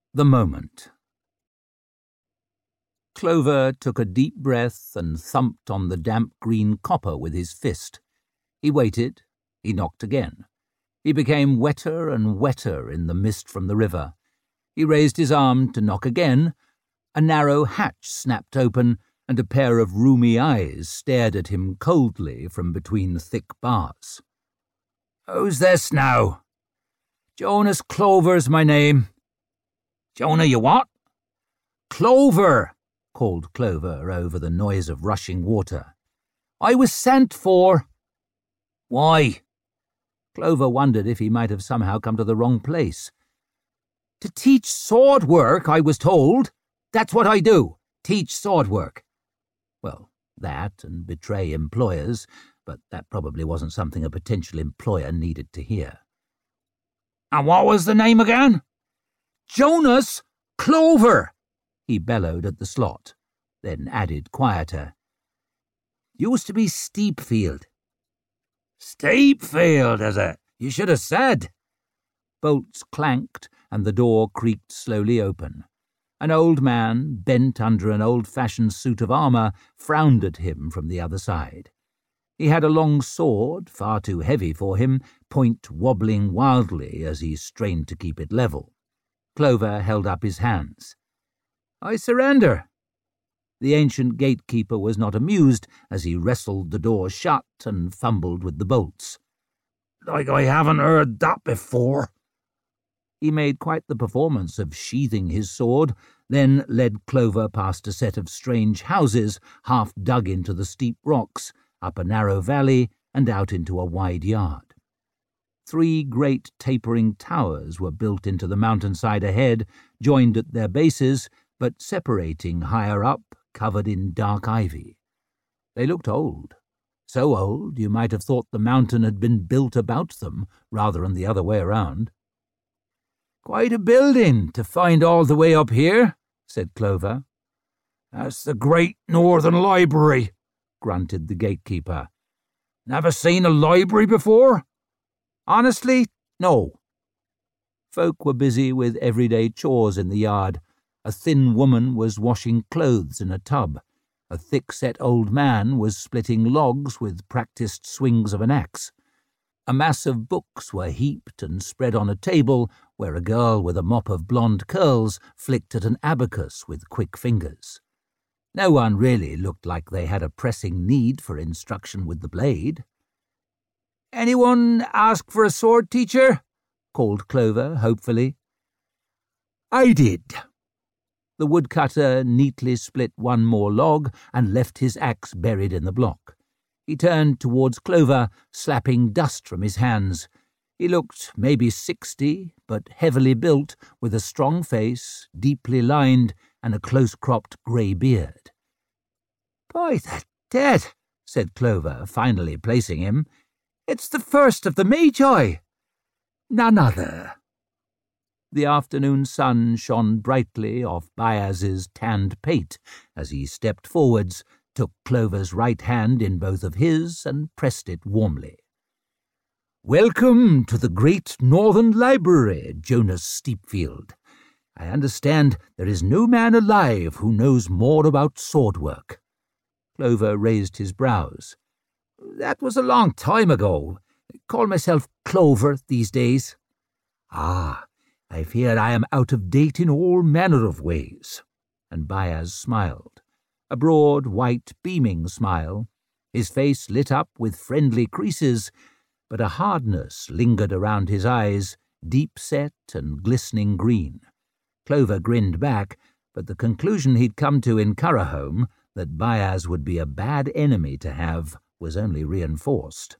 The moment. Clover took a deep breath and thumped on the damp green copper with his fist. He waited. He knocked again. He became wetter and wetter in the mist from the river. He raised his arm to knock again. A narrow hatch snapped open, and a pair of rheumy eyes stared at him coldly from between thick bars. "Who's this now?" "Jonas Clover's my name." "Jonah, you what?" "Clover," called Clover over the noise of rushing water. "I was sent for." "Why?" Clover wondered if he might have somehow come to the wrong place. "To teach sword work, I was told. That's what I do, teach sword work." Well, that and betray employers, but that probably wasn't something a potential employer needed to hear. "And what was the name again?" "Jonas Clover," he bellowed at the slot, then added quieter. "Used to be Steepfield." "Steepfield, is it? You should have said." Bolts clanked, and the door creaked slowly open. An old man, bent under an old-fashioned suit of armour, frowned at him from the other side. He had a long sword, far too heavy for him, point wobbling wildly as he strained to keep it level. Clover held up his hands. "I surrender." The ancient gatekeeper was not amused as he wrestled the door shut and fumbled with the bolts. "Like I haven't heard that before." He made quite the performance of sheathing his sword, then led Clover past a set of strange houses half dug into the steep rocks, up a narrow valley and out into a wide yard. 3 great tapering towers were built into the mountainside ahead, joined at their bases, but separating higher up, covered in dark ivy. They looked old. So old you might have thought the mountain had been built about them rather than the other way around. "Quite a building to find all the way up here," said Clover. "That's the Great Northern Library," grunted the gatekeeper. "Never seen a library before?" "Honestly, no." Folk were busy with everyday chores in the yard. A thin woman was washing clothes in a tub. A thick-set old man was splitting logs with practised swings of an axe. A mass of books were heaped and spread on a table where a girl with a mop of blonde curls flicked at an abacus with quick fingers. No one really looked like they had a pressing need for instruction with the blade. "Anyone ask for a sword teacher?" called Clover hopefully. "I did." The woodcutter neatly split one more log and left his axe buried in the block. He turned towards Clover, slapping dust from his hands. He looked maybe 60, but heavily built, with a strong face, deeply lined, and a close-cropped grey beard. "By the dead," said Clover, finally placing him, "it's the first of the Magi." "None other." The afternoon sun shone brightly off Biaz's tanned pate as he stepped forwards, took Clover's right hand in both of his and pressed it warmly. "Welcome to the Great Northern Library, Jonas Steepfield. I understand there is no man alive who knows more about sword work." Clover raised his brows. "That was a long time ago. Call myself Clover these days." "Ah, I fear I am out of date in all manner of ways." And Biaz smiled. A broad, white, beaming smile. His face lit up with friendly creases, but a hardness lingered around his eyes, deep-set and glistening green. Clover grinned back, but the conclusion he'd come to in Currahome, that Biaz would be a bad enemy to have, was only reinforced.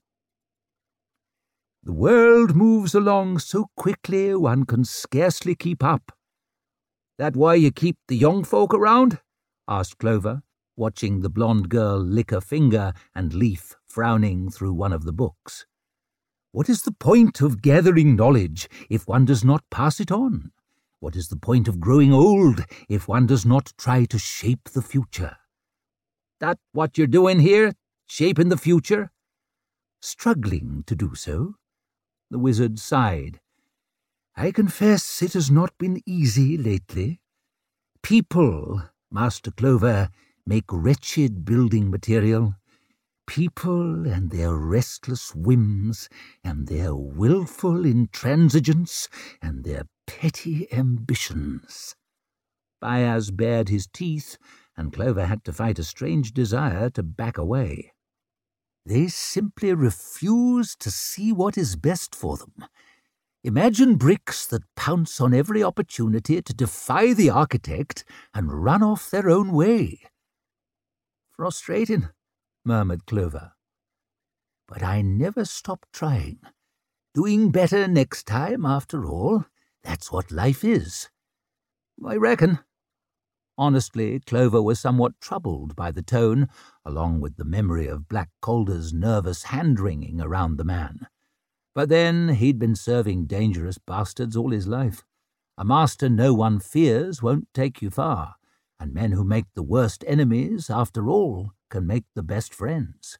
"The world moves along so quickly one can scarcely keep up." "That why you keep the young folk around?" asked Clover, watching the blonde girl lick a finger and leaf frowning through one of the books. "What is the point of gathering knowledge if one does not pass it on? What is the point of growing old if one does not try to shape the future?" "That what you're doing here? Shaping the future?" "Struggling to do so." The wizard sighed. I confess it has not been easy lately. People, Master Clover, make wretched building material. People and their restless whims, and their wilful intransigence, and their petty ambitions. Bias bared his teeth, and Clover had to fight a strange desire to back away. They simply refuse to see what is best for them. Imagine bricks that pounce on every opportunity to defy the architect and run off their own way. Frustrating, murmured Clover. But I never stop trying. Doing better next time, after all. That's what life is. I reckon. Honestly, Clover was somewhat troubled by the tone, along with the memory of Black Calder's nervous hand-wringing around the man. But then he'd been serving dangerous bastards all his life. A master no one fears won't take you far, and men who make the worst enemies, after all, can make the best friends.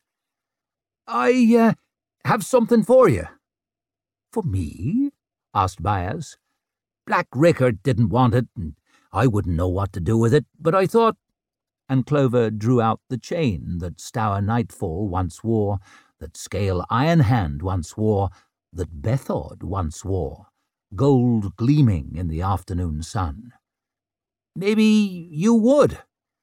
I have something for you. For me? Asked Bias. Black Rickard didn't want it, and I wouldn't know what to do with it, but I thought... And Clover drew out the chain that Stour Nightfall once wore, that Scale Ironhand once wore, that Bethod once wore, gold gleaming in the afternoon sun. Maybe you would.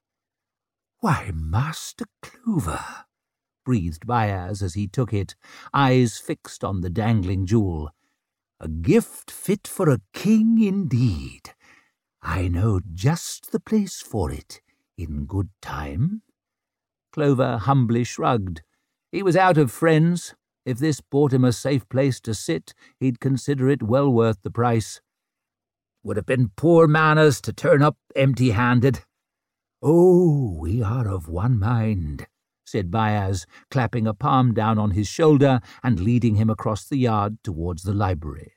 Why, Master Clover, breathed Bias as he took it, eyes fixed on the dangling jewel. A gift fit for a king indeed. I know just the place for it, in good time. Clover humbly shrugged. He was out of friends. If this bought him a safe place to sit, he'd consider it well worth the price. Would have been poor manners to turn up empty-handed. Oh, we are of one mind, said Bias, clapping a palm down on his shoulder and leading him across the yard towards the library.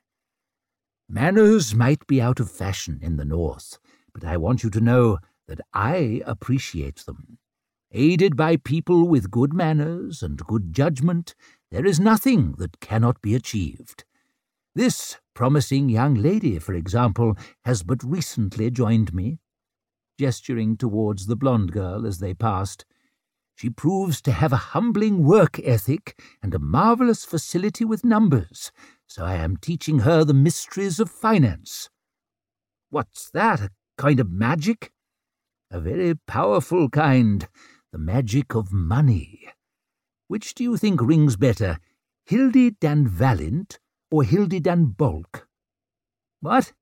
Manners might be out of fashion in the north, but I want you to know that I appreciate them. Aided by people with good manners and good judgment, there is nothing that cannot be achieved. This promising young lady, for example, has but recently joined me, gesturing towards the blonde girl as they passed. She proves to have a humbling work ethic and a marvellous facility with numbers, so I am teaching her the mysteries of finance. What's that, a kind of magic? A very powerful kind, the magic of money. Which do you think rings better, Hildy Dan Valiant or Hildy Dan Bulk? What?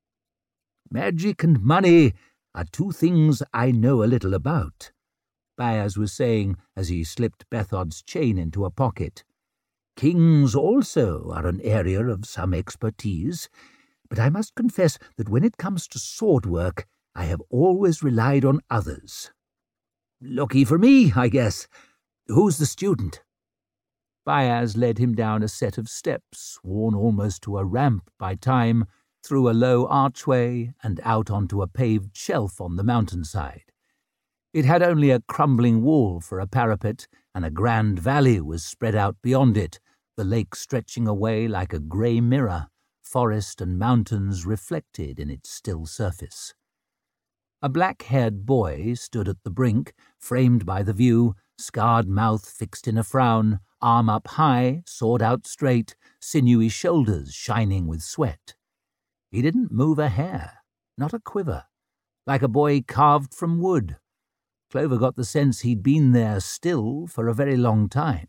Magic and money are two things I know a little about, Bias was saying as he slipped Bethod's chain into a pocket. Kings also are an area of some expertise, but I must confess that when it comes to sword work, I have always relied on others. Lucky for me, I guess. Who's the student? Bias led him down a set of steps, worn almost to a ramp by time, through a low archway and out onto a paved shelf on the mountainside. It had only a crumbling wall for a parapet, and a grand valley was spread out beyond it, the lake stretching away like a grey mirror, forest and mountains reflected in its still surface. A black-haired boy stood at the brink, framed by the view, scarred mouth fixed in a frown, arm up high, sword out straight, sinewy shoulders shining with sweat. He didn't move a hair, not a quiver, like a boy carved from wood. Clover got the sense he'd been there still for a very long time.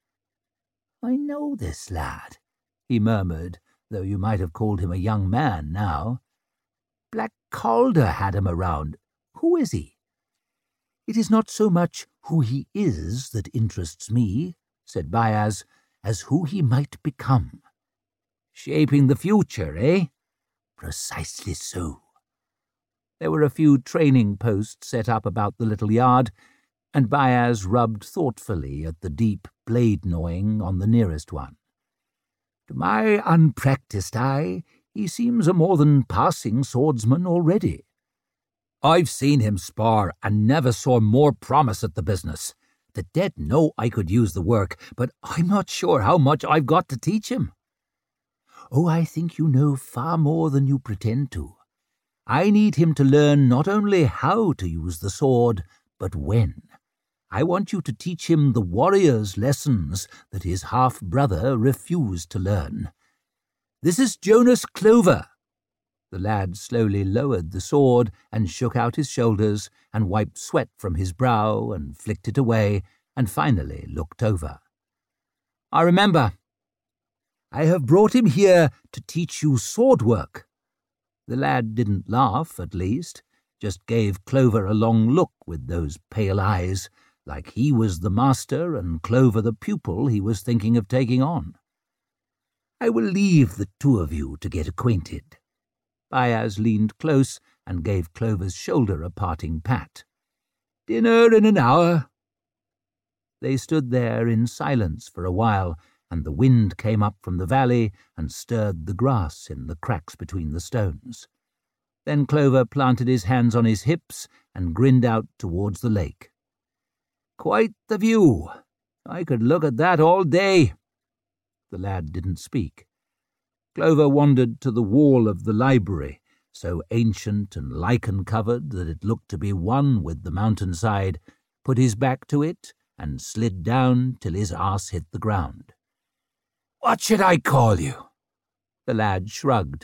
I know this lad, he murmured, though you might have called him a young man now. Black Calder had him around. Who is he? It is not so much who he is that interests me, said Bias, as who he might become. Shaping the future, eh? Precisely so. There were a few training posts set up about the little yard, and Bias rubbed thoughtfully at the deep blade gnawing on the nearest one. To my unpractised eye, he seems a more than passing swordsman already. I've seen him spar and never saw more promise at the business. The dead know I could use the work, but I'm not sure how much I've got to teach him. Oh, I think you know far more than you pretend to. I need him to learn not only how to use the sword, but when. I want you to teach him the warrior's lessons that his half-brother refused to learn. This is Jonas Clover." The lad slowly lowered the sword and shook out his shoulders and wiped sweat from his brow and flicked it away and finally looked over. "I remember. I have brought him here to teach you sword work." The lad didn't laugh, at least, just gave Clover a long look with those pale eyes, like he was the master and Clover the pupil he was thinking of taking on. "I will leave the two of you to get acquainted." Bayaz leaned close and gave Clover's shoulder a parting pat. "Dinner in an hour." They stood there in silence for a while, and the wind came up from the valley and stirred the grass in the cracks between the stones. Then Clover planted his hands on his hips and grinned out towards the lake. "Quite the view. I could look at that all day." The lad didn't speak. Clover wandered to the wall of the library, so ancient and lichen-covered that it looked to be one with the mountainside, put his back to it, and slid down till his arse hit the ground. "What should I call you?" The lad shrugged.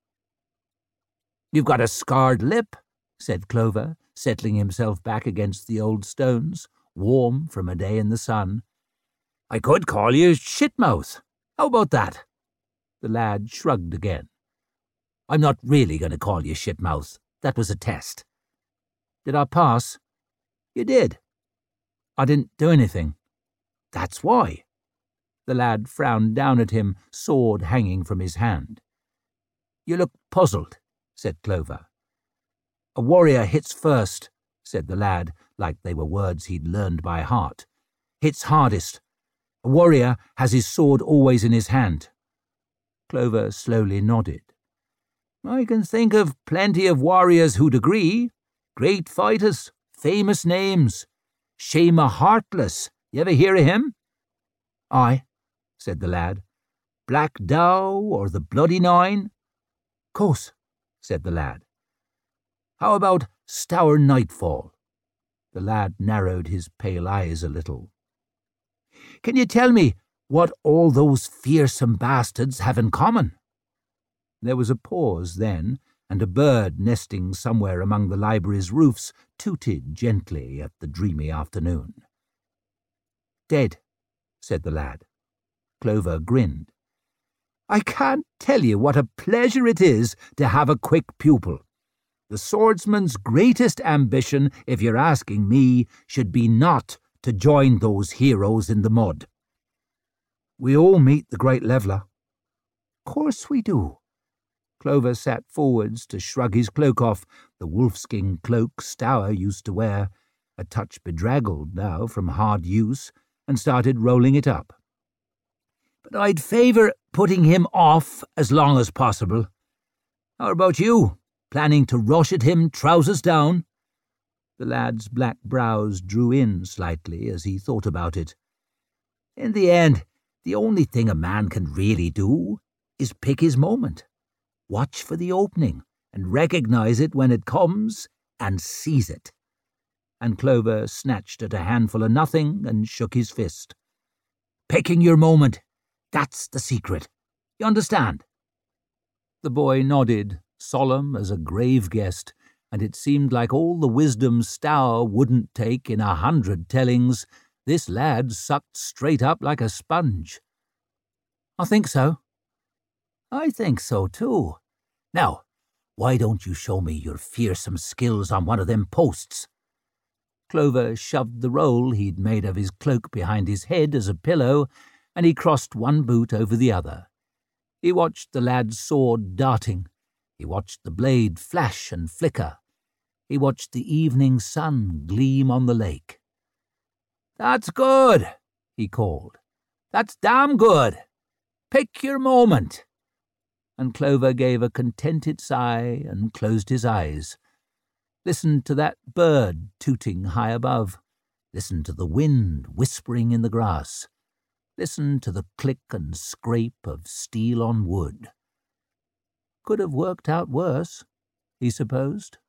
"You've got a scarred lip," said Clover, settling himself back against the old stones, warm from a day in the sun. "I could call you Shitmouth. How about that?" The lad shrugged again. "I'm not really going to call you Shitmouth. That was a test." "Did I pass?" "You did." "I didn't do anything." "That's why." The lad frowned down at him, sword hanging from his hand. "You look puzzled," said Clover. "A warrior hits first," said the lad, like they were words he'd learned by heart. "Hits hardest. A warrior has his sword always in his hand." Clover slowly nodded. "I can think of plenty of warriors who'd agree. Great fighters, famous names. Shema Heartless, you ever hear of him?" "Aye," said the lad. "Black Dow or the Bloody Nine?" "Course," said the lad. "How about Stour Nightfall?" The lad narrowed his pale eyes a little. "Can you tell me what all those fearsome bastards have in common?" There was a pause then, and a bird nesting somewhere among the library's roofs tooted gently at the dreamy afternoon. "Dead," said the lad. Clover grinned. "I can't tell you what a pleasure it is to have a quick pupil. The swordsman's greatest ambition, if you're asking me, should be not to join those heroes in the mud." "We all meet the great leveller." "Course we do." Clover sat forwards to shrug his cloak off, the wolfskin cloak Stour used to wear, a touch bedraggled now from hard use, and started rolling it up. "But I'd favour putting him off as long as possible. How about you? Planning to rush at him trousers down?" The lad's black brows drew in slightly as he thought about it. "In the end, the only thing a man can really do is pick his moment. Watch for the opening and recognize it when it comes and seize it." And Clover snatched at a handful of nothing and shook his fist. "Picking your moment, that's the secret. You understand?" The boy nodded, solemn as a grave guest, and it seemed like all the wisdom Stour wouldn't take in 100 tellings, this lad sucked straight up like a sponge. "I think so." "I think so too. Now, why don't you show me your fearsome skills on one of them posts?" Clover shoved the roll he'd made of his cloak behind his head as a pillow, and he crossed one boot over the other. He watched the lad's sword darting. He watched the blade flash and flicker. He watched the evening sun gleam on the lake. "That's good," he called. "That's damn good. Pick your moment." And Clover gave a contented sigh and closed his eyes. Listened to that bird tooting high above. Listened to the wind whispering in the grass. listened to the click and scrape of steel on wood. Could have worked out worse, he supposed.